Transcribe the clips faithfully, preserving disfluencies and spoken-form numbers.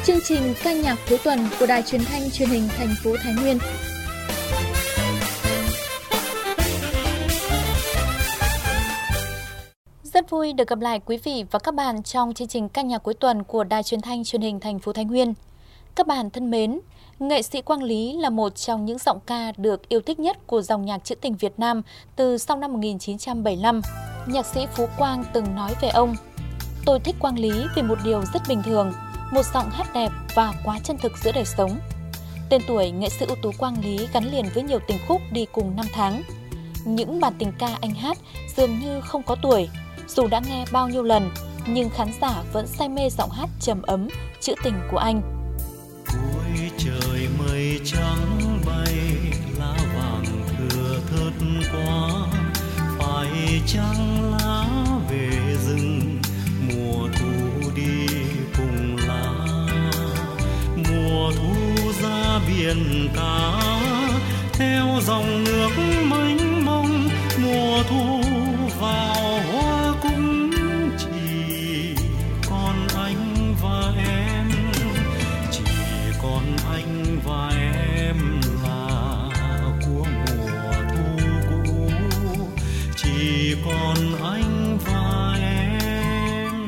Chương trình ca nhạc cuối tuần của Đài Truyền thanh Truyền hình thành phố Thái Nguyên. Rất vui được gặp lại quý vị và các bạn trong chương trình ca nhạc cuối tuần của Đài Truyền thanh Truyền hình thành phố Thái Nguyên. Các bạn thân mến, nghệ sĩ Quang Lý là một trong những giọng ca được yêu thích nhất của dòng nhạc trữ tình Việt Nam từ sau năm một nghìn chín trăm bảy mươi lăm. Nhạc sĩ Phú Quang từng nói về ông: "Tôi thích Quang Lý vì một điều rất bình thường, một giọng hát đẹp và quá chân thực giữa đời sống." Tên tuổi nghệ sĩ ưu tú Quang Lý gắn liền với nhiều tình khúc đi cùng năm tháng. Những bản tình ca anh hát dường như không có tuổi, dù đã nghe bao nhiêu lần, nhưng khán giả vẫn say mê giọng hát trầm ấm, trữ tình của anh. Cuối trời mây trắng bay, lá vàng thưa thớt quá, phải chăng lá về rừng, mùa thu đi cùng lá, mùa thu ra biển cả, theo dòng nước mênh mông, mùa thu vào hoa cũng chỉ còn anh và em, chỉ còn anh và em là của mùa thu cũ, chỉ còn anh và em.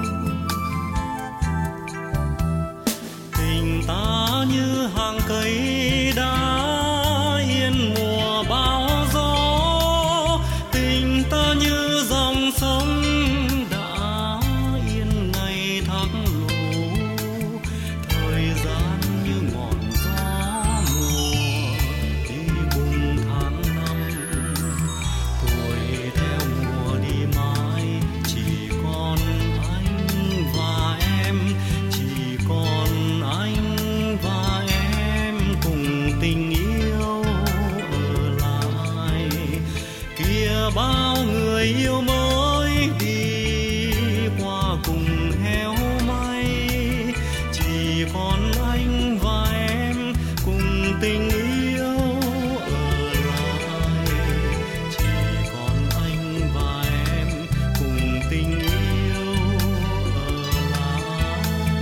Tình ta như hàng cây đá yên mùa bão gió, tình ta như dòng sông đã yên ngày thác lũ, thời gian như ngọn gió mùa đi cùng tháng năm, tuổi theo mùa đi mãi, chỉ còn anh và em, chỉ còn anh và em cùng tình yêu ở lại. Kia bao người yêu mới đi qua cùng héo may, chỉ còn anh và em cùng tình yêu ở lại, chỉ còn anh và em cùng tình yêu ở lại.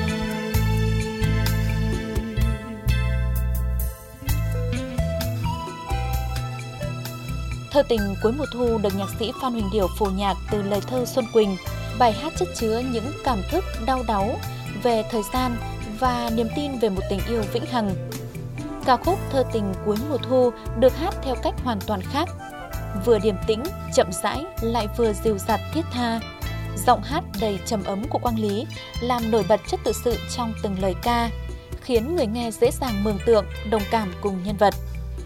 Thơ tình cuối mùa thu được nhạc sĩ Phan Huỳnh Điểu phổ nhạc từ lời thơ Xuân Quỳnh. Bài hát chất chứa những cảm thức đau đáu về thời gian và niềm tin về một tình yêu vĩnh hằng. Ca khúc Thơ tình cuối mùa thu được hát theo cách hoàn toàn khác, vừa điềm tĩnh, chậm rãi lại vừa dịu dặt thiết tha. Giọng hát đầy trầm ấm của Quang Lý làm nổi bật chất tự sự trong từng lời ca, khiến người nghe dễ dàng mường tượng, đồng cảm cùng nhân vật.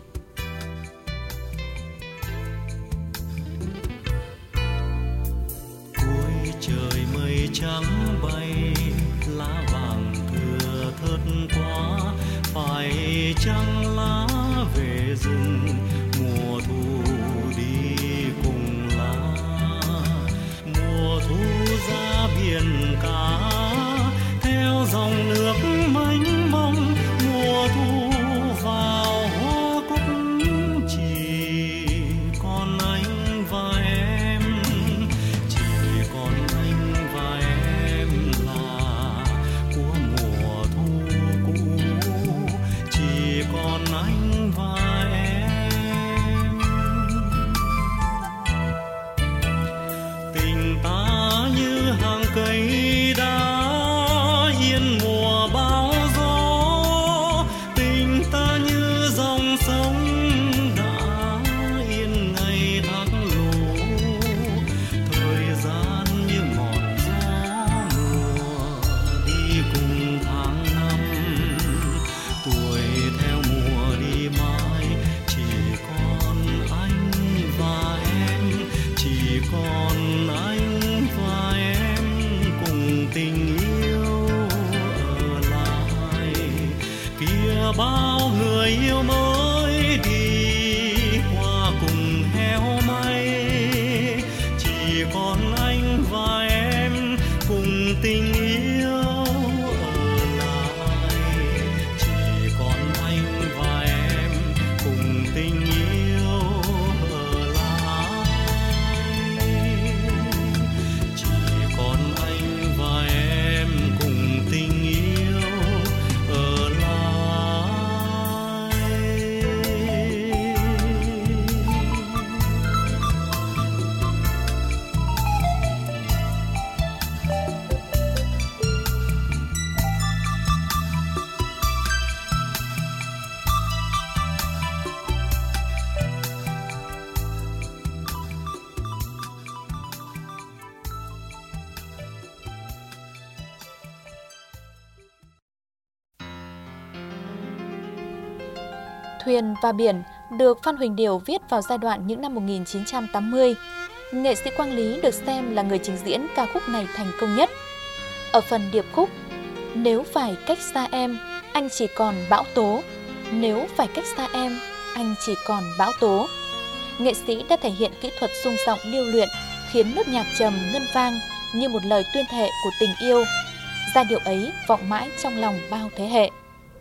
Cuối trời mây trắng bay, lá vàng thưa thớt quá, phải chăng lá về rừng, mùa thu đi cùng lá, mùa thu ra biển cả, theo dòng nước mênh mông, mùa thu vào hoa cúc chỉ còn anh và em, chỉ còn anh và em là của mùa thu cũ, chỉ còn anh và em. Tình ta như hàng cây đá yên mùa bão gió, tình ta như dòng sông đã yên ngày thác lũ, thời gian như ngọn gió mùa đi cùng tháng năm, tuổi theo mùa đi mãi, chỉ còn anh và em, chỉ còn anh và em cùng tình yêu ở lại. Kia bao người yêu mới đi qua cùng héo may, chỉ còn anh và em cùng tình yêu ở lại, chỉ còn anh và em cùng tình yêu ở lại, chỉ còn anh và em cùng tình yêu Thuyền và biển được Phan Huỳnh Điểu viết vào giai đoạn những năm một nghìn chín trăm tám mươi. Nghệ sĩ Quang Lý được xem là người trình diễn ca khúc này thành công nhất. Ở phần điệp khúc, nếu phải cách xa em, anh chỉ còn bão tố. Nếu phải cách xa em, anh chỉ còn bão tố. Nghệ sĩ đã thể hiện kỹ thuật rung giọng điêu luyện, khiến nốt nhạc trầm ngân vang như một lời tuyên thệ của tình yêu. Giai điệu ấy vọng mãi trong lòng bao thế hệ.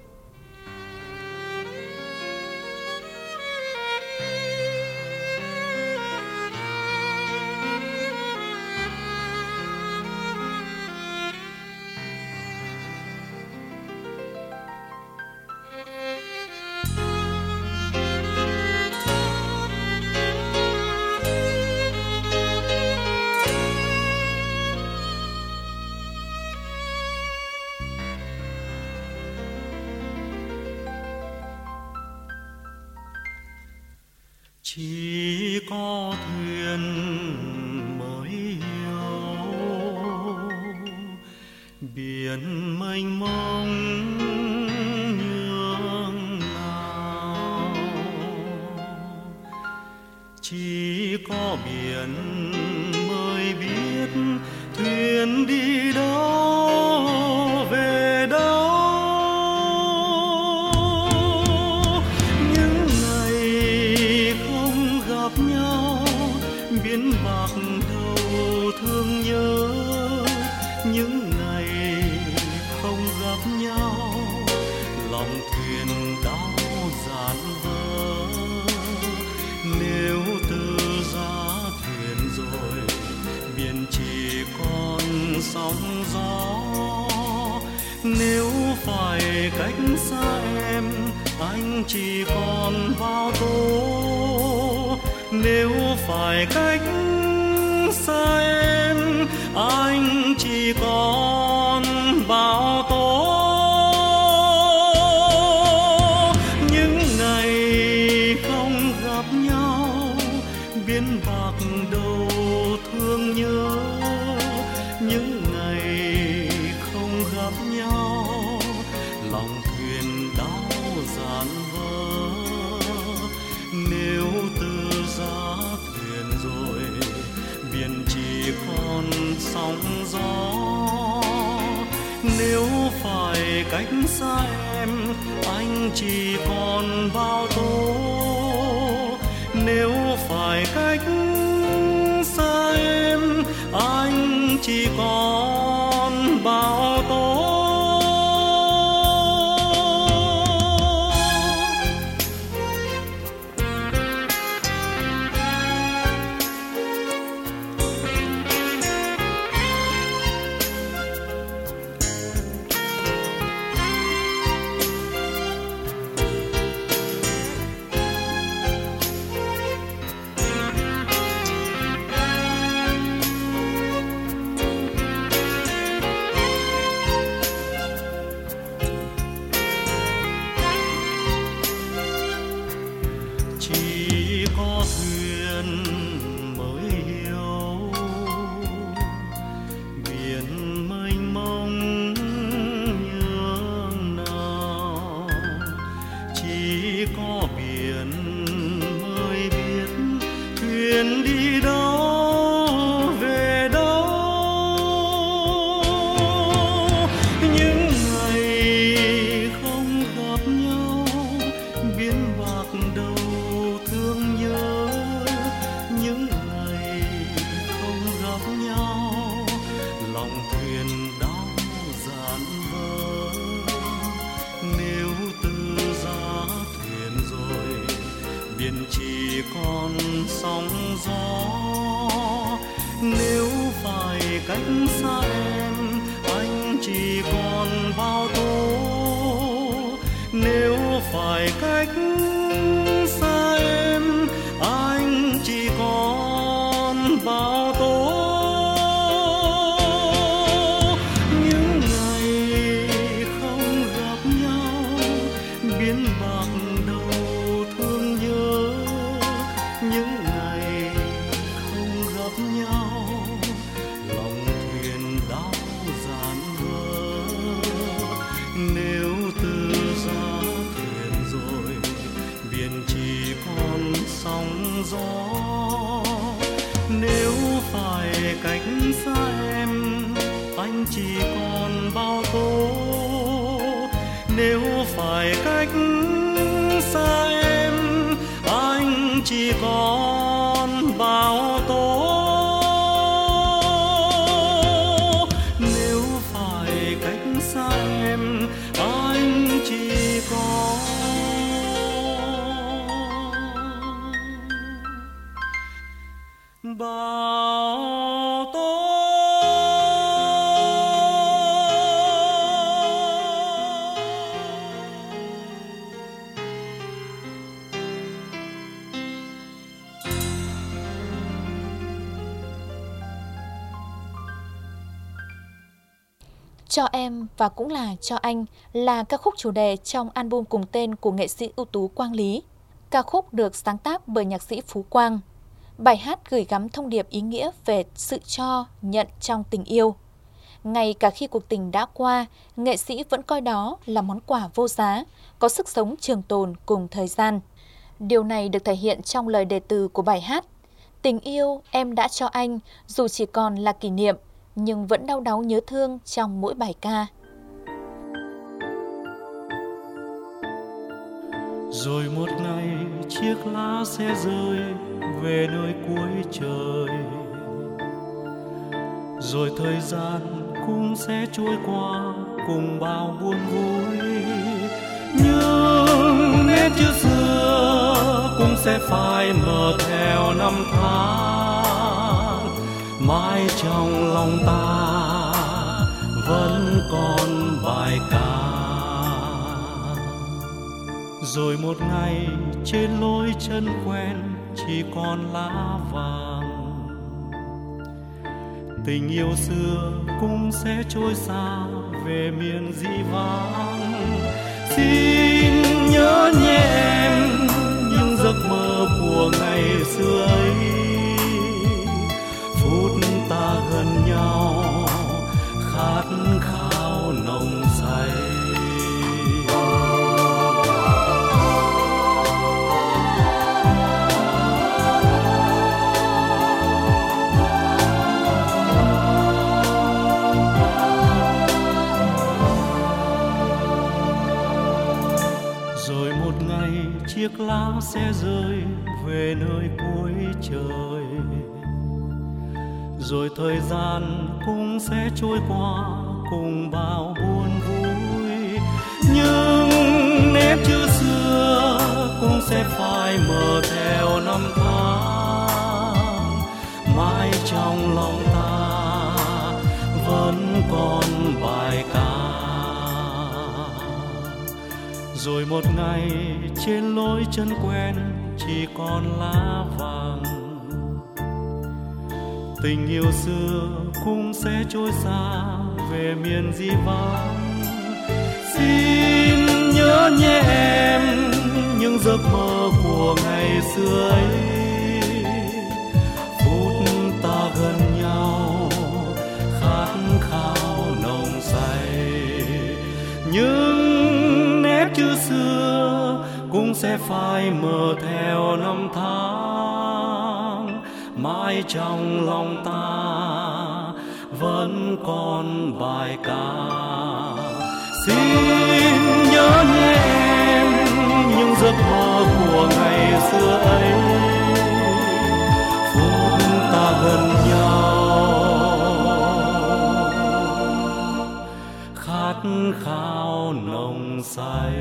Chỉ có thuyền mới hiểu biển mênh mông nhường nào, chỉ có biển mới biết thuyền đi đâu về đâu. Biến bạc đầu thương nhớ những ngày không gặp nhau, lòng thuyền đau dạt vỡ. Nếu từ giá thuyền rồi biển chỉ còn sóng gió, nếu phải cách xa em anh chỉ còn bão tố. Nếu phải cách xa em anh chỉ còn bão tố. Những ngày không gặp nhau biến bạc đầu thương nhớ, những ngày không gặp nhau lòng thuyền đau dạt vỡ. Nếu từ giá thuyền rồi biển chỉ còn sóng gió, nếu phải cách xa em anh chỉ còn bão tố. Nếu phải cách xa em anh chỉ còn bão tố. biển chỉ còn sóng gió. Nếu phải cách xa em, anh chỉ còn bao tố. Nếu phải cách xa em, anh chỉ còn bao tố. chỉ còn bao tố. Nếu phải cách xa em, anh chỉ còn bao tố. Nếu phải cách xa em, anh chỉ còn bao tố. Cho em và cũng là cho anh là ca khúc chủ đề trong album cùng tên của nghệ sĩ ưu tú Quang Lý. Ca khúc được sáng tác bởi nhạc sĩ Phú Quang. Bài hát gửi gắm thông điệp ý nghĩa về sự cho, nhận trong tình yêu. Ngay cả khi cuộc tình đã qua, nghệ sĩ vẫn coi đó là món quà vô giá, có sức sống trường tồn cùng thời gian. Điều này được thể hiện trong lời đề từ của bài hát. Tình yêu em đã cho anh, dù chỉ còn là kỷ niệm, nhưng vẫn đau đáu nhớ thương trong mỗi bài ca. Rồi một ngày chiếc lá sẽ rơi về nơi cuối trời, rồi thời gian cũng sẽ trôi qua cùng bao buồn vui. Nhưng nét chữ xưa cũng sẽ phai mờ theo năm tháng, mãi trong lòng ta vẫn còn bài ca. Rồi một ngày trên lối chân quen chỉ còn lá vàng, tình yêu xưa cũng sẽ trôi xa về miền dĩ vãng. Xin nhớ nhé em những giấc mơ của ngày xưa ấy, phút ta gần nhau khát khao nồng say. Rồi một ngày chiếc lá sẽ rơi về nơi cuối trời, rồi thời gian cũng sẽ trôi qua cùng bao buồn vui. Nhưng nét chữ xưa cũng sẽ phai mờ theo năm tháng, mãi trong lòng ta vẫn còn bài ca. Rồi một ngày trên lối chân quen chỉ còn lá vàng, tình yêu xưa cũng sẽ trôi xa về miền dĩ vãng. Xin nhớ nhé em những giấc mơ của ngày xưa ấy, phút ta gần nhau khát khao nồng say. Nhưng nét chữ xưa cũng sẽ phai mờ theo năm tháng, mãi trong lòng ta vẫn còn bài ca. Xin nhớ nhé em những giấc mơ của ngày xưa ấy, phút ta gần nhau khát khao nồng say.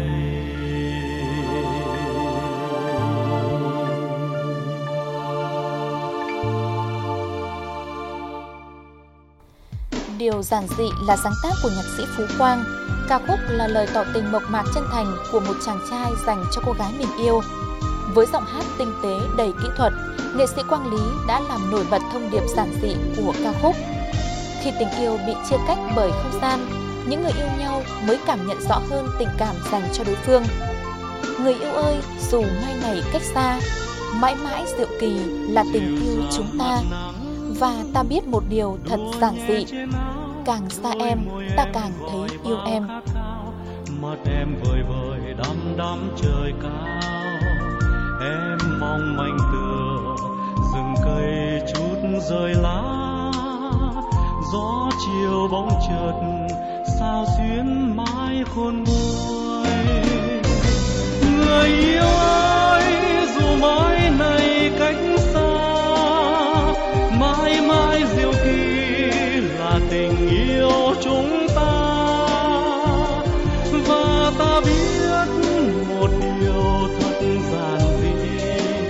Điều giản dị là sáng tác của nhạc sĩ Phú Quang. Ca khúc là lời tỏ tình mộc mạc chân thành của một chàng trai dành cho cô gái mình yêu. Với giọng hát tinh tế đầy kỹ thuật, nghệ sĩ Quang Lý đã làm nổi bật thông điệp giản dị của ca khúc. Khi tình yêu bị chia cách bởi không gian, những người yêu nhau mới cảm nhận rõ hơn tình cảm dành cho đối phương. Người yêu ơi, dù mai này cách xa, mãi mãi diệu kỳ là tình yêu chúng ta. Và ta biết một điều thật giản dị, càng xa em, ta càng thấy yêu em. Mắt em vời vời đăm đăm trời cao, em mong manh tựa rừng cây chút rơi lá, gió chiều bóng chợt sao xuyến mãi khôn nguôi. Người yêu ơi, dù mãi này cách xa, mãi mãi diệu kỳ là tình yêu chúng ta. Và ta biết một điều thật giản dị,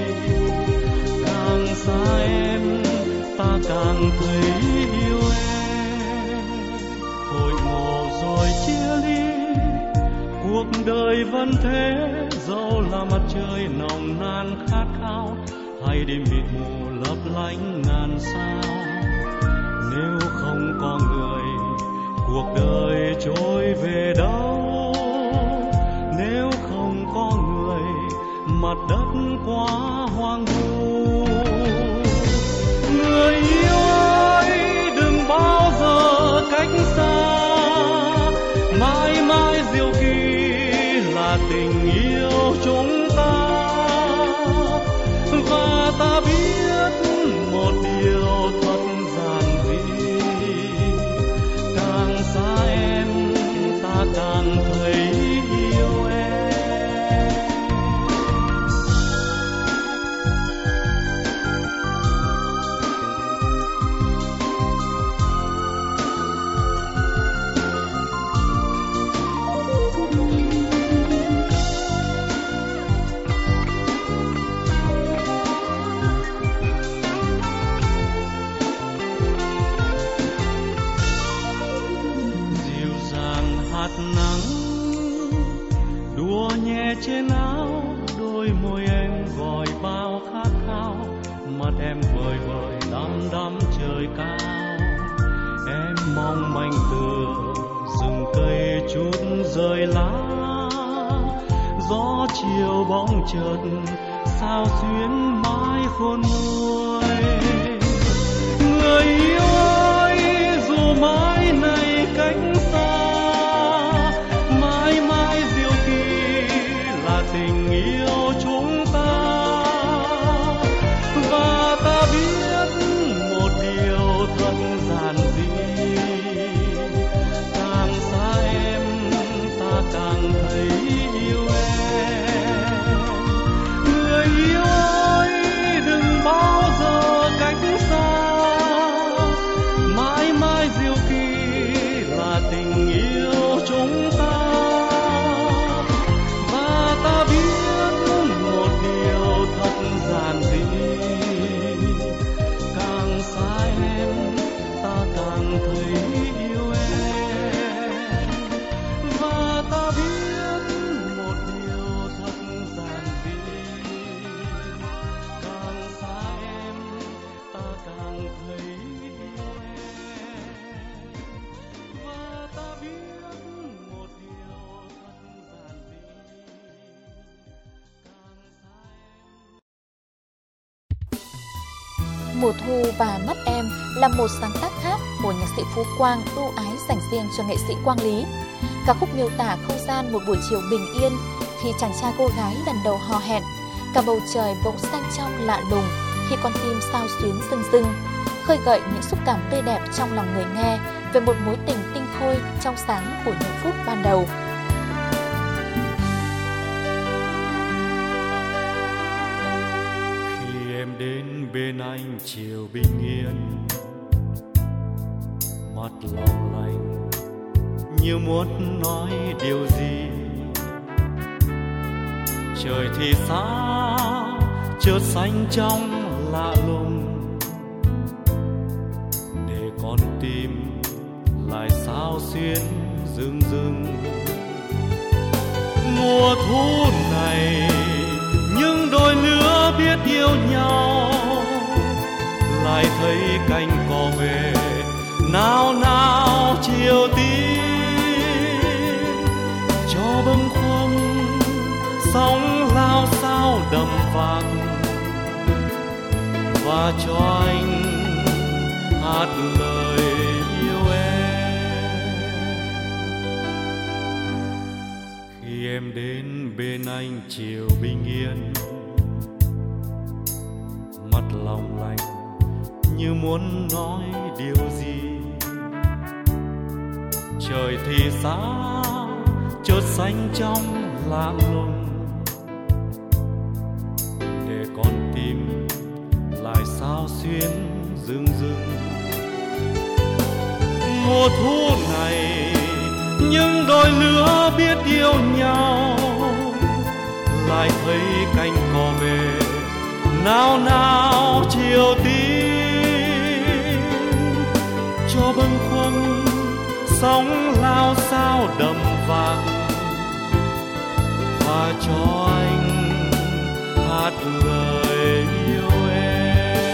càng xa em ta càng thấy yêu em. Hội ngộ rồi chia ly, cuộc đời vẫn thế, dẫu là mặt trời nồng nàn khát khao, hay đêm mịt mù lấp lánh ngàn sao. Nếu không có người, cuộc đời trôi về đâu? Nếu không có người, mặt đất quá hoang vu. Người yêu ơi, đừng bao giờ cách xa, mãi mãi diệu kỳ là tình yêu chúng ta. Và ta biết một điều thật giản dị, càng xa em ta càng thấy yêu em. Trên áo đôi môi em gọi bao khát khao, mắt em vời vời đăm đăm trời cao. Em mong manh tựa rừng cây chút rơi lá, gió chiều bóng chợt sao xuyến mãi khôn nguôi. Người yêu ơi, dù mãi này cách xa, mãi mãi diệu kỳ tình yêu chúng ta. Và ta biết một điều thật giản dị, càng xa em ta càng thấy yêu em. Người yêu ơi, đừng bao giờ cách xa, mãi mãi diệu kỳ là tình yêu chúng ta. Ta biết một điều thật giản dị, càng xa em ta càng thấy yêu em. Và ta biết một điều thật giản dị, càng xa em ta càng thấy yêu em. Và ta biết một điều thật giản dị. Mùa thu và mắt em là một sáng tác khác của nhạc sĩ Phú Quang ưu ái dành riêng cho nghệ sĩ Quang Lý. Ca khúc miêu tả không gian một buổi chiều bình yên khi chàng trai cô gái lần đầu hò hẹn. Cả bầu trời bỗng xanh trong lạ lùng khi con tim sao xuyến rưng rưng, khơi gợi những xúc cảm tươi đẹp trong lòng người nghe về một mối tình tinh khôi trong sáng của những phút ban đầu. Đến bên anh chiều bình yên, mắt long lanh như muốn nói điều gì. Trời thì xa chợt xanh trong lạ lùng, để con tim lại sao xuyến rưng rưng. Mùa thu này những đôi lứa biết yêu nhau, lại thấy cánh cò về nao nao chiều tím. Cho bâng khuâng sóng lao sao đầm vạc, và cho anh hát lời yêu em. Khi em đến bên anh chiều bình yên, mắt long lanh như muốn nói điều gì. Trời thì xa chợt xanh trong lạ lùng, để con tìm lại sao xuyên rừng rừng. Mùa thu này những đôi lứa biết yêu nhau, lại thấy cánh cò về nao nao chiều tím. Cho bâng khuâng sóng lao sao đầm vàng, và cho anh hát lời yêu em.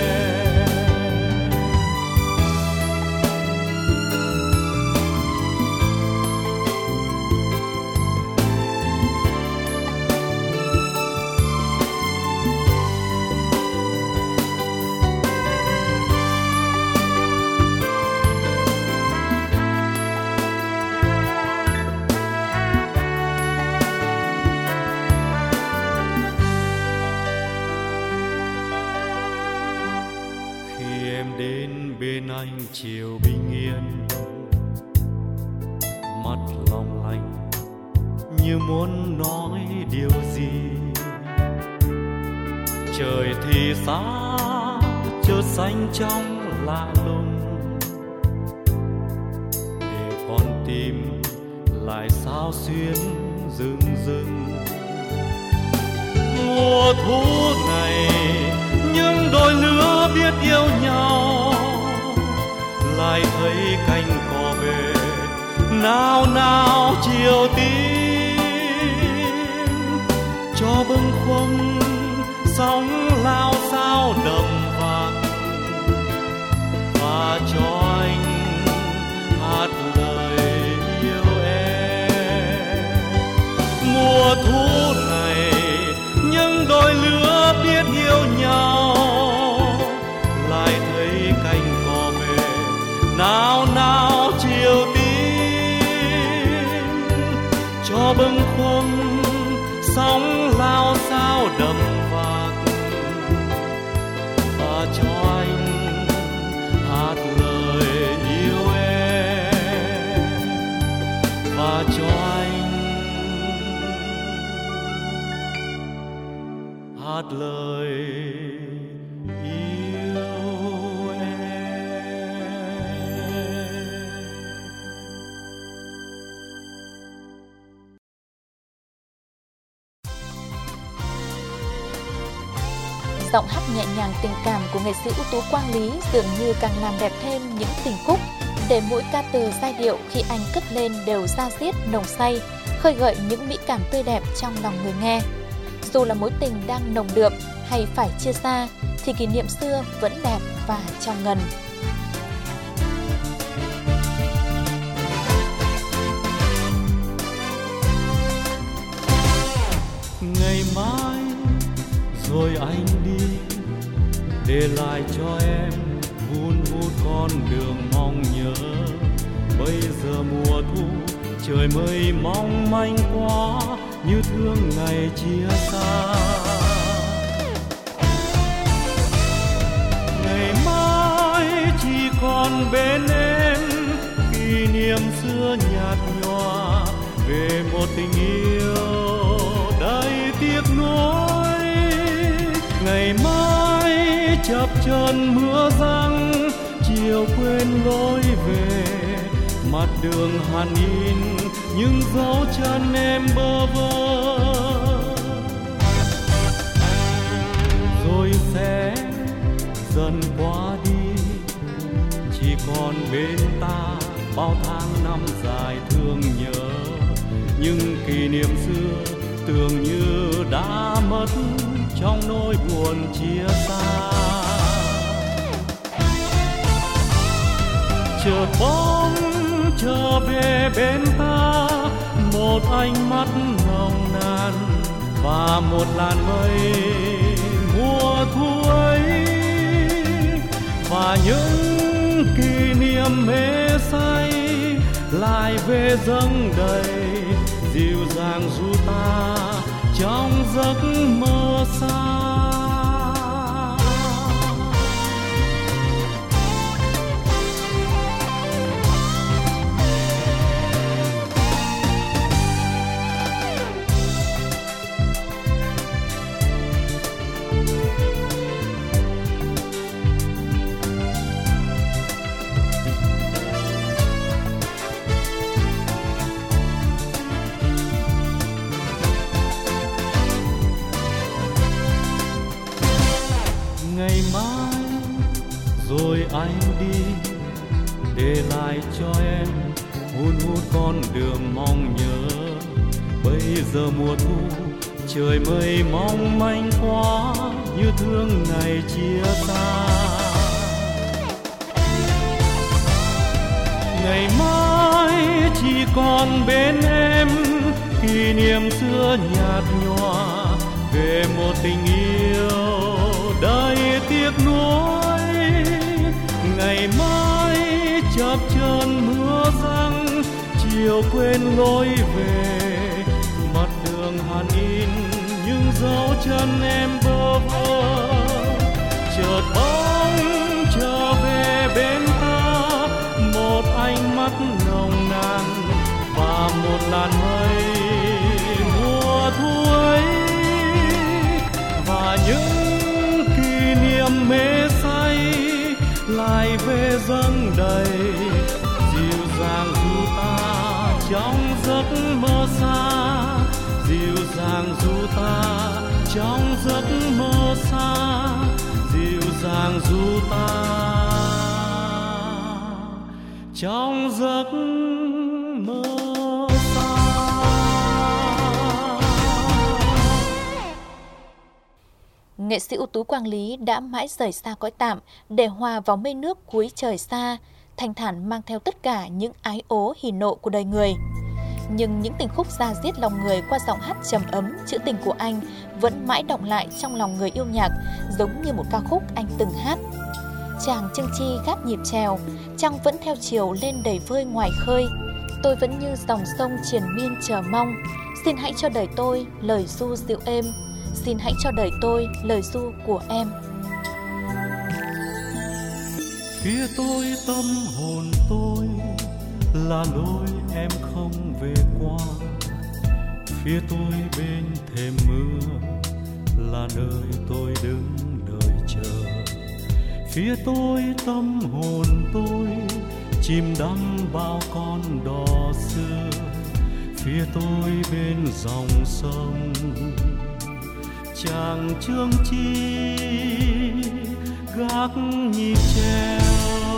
Bên anh chiều bình yên, mắt long lanh như muốn nói điều gì. Trời thì xa chợt xanh trong lạ lùng, để con tìm lại sao xuyên rừng rừng. Mùa thu này những đôi lứa biết yêu nhau, lại thấy cánh cò về nao nao chiều tím. Cho bâng khuâng sóng lao sao đầm vàng, và cho anh hát lời yêu em. Mùa thu này những đôi lứa biết yêu nhau, lại thấy cánh cò về nao nao chiều tím. Cho bâng khuâng sóng lao sao đầm vàng, và cho anh hát lời yêu em. Và cho anh hát lời yêu em. Giọng hát nhẹ nhàng tình cảm của nghệ sĩ ưu tú Quang Lý dường như càng làm đẹp thêm những tình khúc, để mỗi ca từ giai điệu khi anh cất lên đều da diết nồng say, khơi gợi những mỹ cảm tươi đẹp trong lòng người nghe. Dù là mối tình đang nồng đượm hay phải chia xa, thì kỷ niệm xưa vẫn đẹp và trong ngần. Ngày mai rồi anh đi, để lại cho em vun vút con đường mong nhớ. Bây giờ mùa thu trời mây mong manh quá, như thương ngày chia xa. Ngày mai chỉ còn bên em kỷ niệm xưa nhạt nhòa, về một tình yêu đầy tiếc nuối. Ngày mai chập chờn mưa giăng, chiều quên lối về, mặt đường hằn in những dấu chân em bơ vơ. Rồi sẽ dần qua đi, chỉ còn bên ta bao tháng năm dài thương nhớ. Nhưng kỷ niệm xưa tưởng như đã mất trong nỗi buồn chia xa. Chờ bóng trở về bên ta, một ánh mắt nồng nàn và một làn mây mùa thu ấy, và những kỷ niệm mê say lại về dâng đầy, dịu dàng ru ta trong giấc mơ xa. anh đi, để lại cho em hun hút con đường mong nhớ. Bây giờ mùa thu trời mây mong manh quá, như thương ngày chia xa. Ngày mai chỉ còn bên em kỷ niệm xưa nhạt nhòa về một tình yêu đầy tiếc nuối. Ngày mai chập chờn mưa giăng, chiều quên lối về, mặt đường hàn in những dấu chân em bơ vơ. Chợt bóng trở về bên ta, một ánh mắt nồng nàn và một làn mây mùa thu ấy, và những kỷ niệm mê say lại về dâng đầy, dịu dàng du ta trong giấc mơ xa, dịu dàng du ta trong giấc mơ xa, dịu dàng du ta trong giấc mơ xa. Nghệ sĩ ưu tú Quang Lý đã mãi rời xa cõi tạm để hòa vào mây nước cuối trời xa, thanh thản mang theo tất cả những ái ố hỉ nộ của đời người. Nhưng những tình khúc da diết lòng người qua giọng hát trầm ấm, trữ tình của anh vẫn mãi đọng lại trong lòng người yêu nhạc, giống như một ca khúc anh từng hát. Chàng chưng chi gác nhịp chèo, trăng vẫn theo chiều lên đầy vơi ngoài khơi. Tôi vẫn như dòng sông triền miên chờ mong, xin hãy cho đời tôi lời ru dịu êm, xin hãy cho đời tôi lời ru của em. Phía tôi tâm hồn tôi là lối em không về qua, phía tôi bên thềm mưa là nơi tôi đứng đợi chờ. Phía tôi tâm hồn tôi chìm đắm bao con đò xưa, phía tôi bên dòng sông chàng chương chi gác nhịp chèo.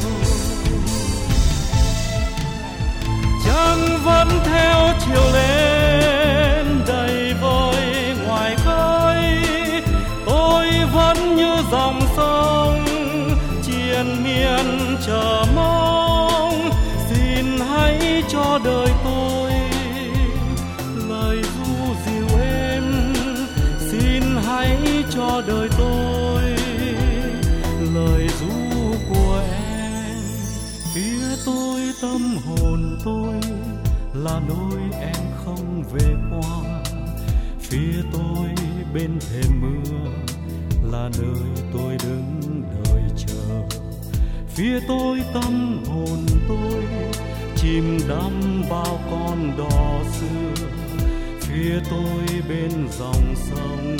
Trăng vẫn theo chiều lên đầy vơi ngoài khơi, tôi vẫn như dòng sông triền miên chờ mong, xin hãy cho đời tôi lời ru dịu êm, xin hãy cho đời tôi lời ru của em. Phía tôi tâm hồn tôi là lối em không về qua, phía tôi bên thềm mưa là nơi tôi đứng đợi chờ. Phía tôi tâm hồn tôi chìm đắm bao con đò xưa, phía tôi bên dòng sông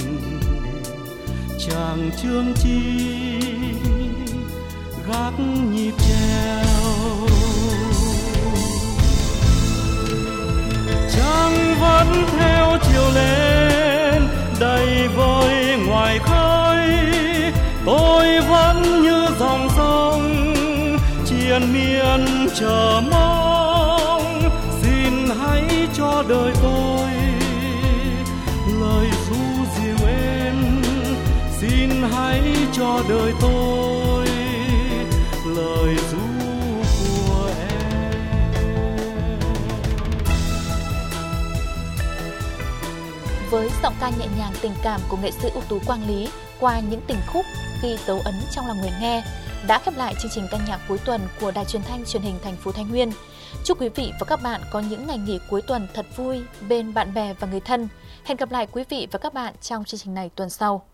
chàng chương chi gác nhịp chèo. Trăng vẫn theo chiều lên đầy vơi ngoài khơi, tôi vẫn như dòng sông triền miên chờ mong, xin hãy cho đời tôi lời ru dịu êm, xin hãy cho đời tôi lời ru của em. Với giọng ca nhẹ nhàng tình cảm của nghệ sĩ ưu tú Quang Lý qua những tình khúc ghi dấu ấn trong lòng người nghe, đã khép lại chương trình ca nhạc cuối tuần của Đài Truyền thanh Truyền hình thành phố Thái Nguyên. Chúc quý vị và các bạn có những ngày nghỉ cuối tuần thật vui bên bạn bè và người thân. Hẹn gặp lại quý vị và các bạn trong chương trình này tuần sau.